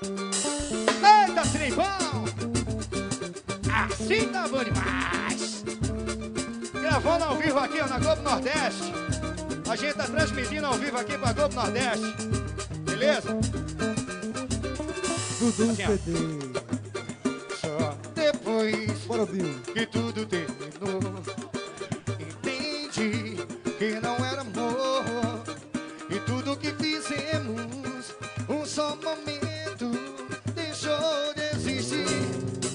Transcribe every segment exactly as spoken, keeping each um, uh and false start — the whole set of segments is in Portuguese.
Eita, tribão! Assim tá bom demais! Gravando ao vivo aqui ó, na Globo Nordeste. A gente tá transmitindo ao vivo aqui pra Globo Nordeste. Beleza? Dudu assim, P D. Só depois Bora, Bill. que tudo terminou, entendi que não era amor. E tudo que fizemos, um só momento deixou de existir.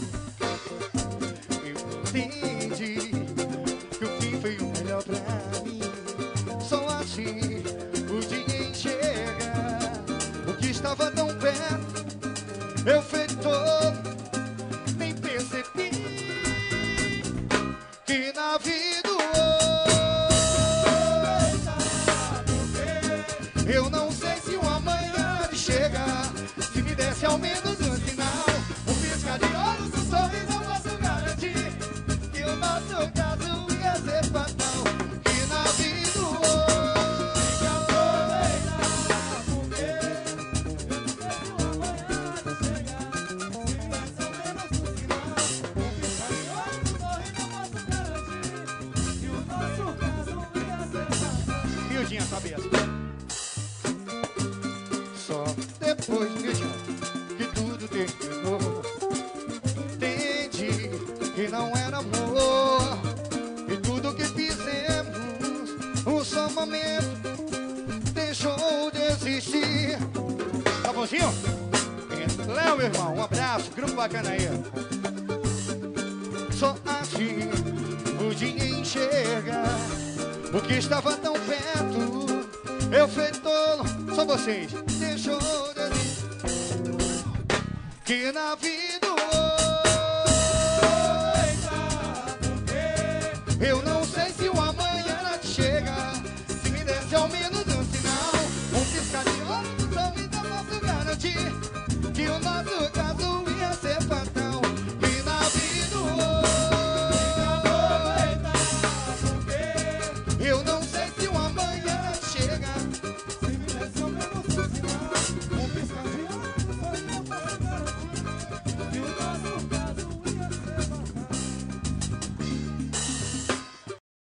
Eu entendi que o fim foi o melhor pra mim. Só assim pude enxergar o que estava tão perto. Eu fui todo, nem percebi que na vida eu não sei se o amanhã de chegar. Se me desse ao menos um sinal, um piscar de olhos, um sorriso, eu posso garantir que o nosso caso ia ser fatal. Que na vida Mildinha, cabeça. Só depois, Mildinha, que tudo terminou, entendi que não era amor. E tudo que fizemos, um só momento deixou de existir. Tá bonzinho? Léo, meu irmão, um abraço, grupo bacana aí. Só assim pude enxergar o que estava tão perto. Eu fui tolo, só vocês. Deixou de existir. Que na vida eu não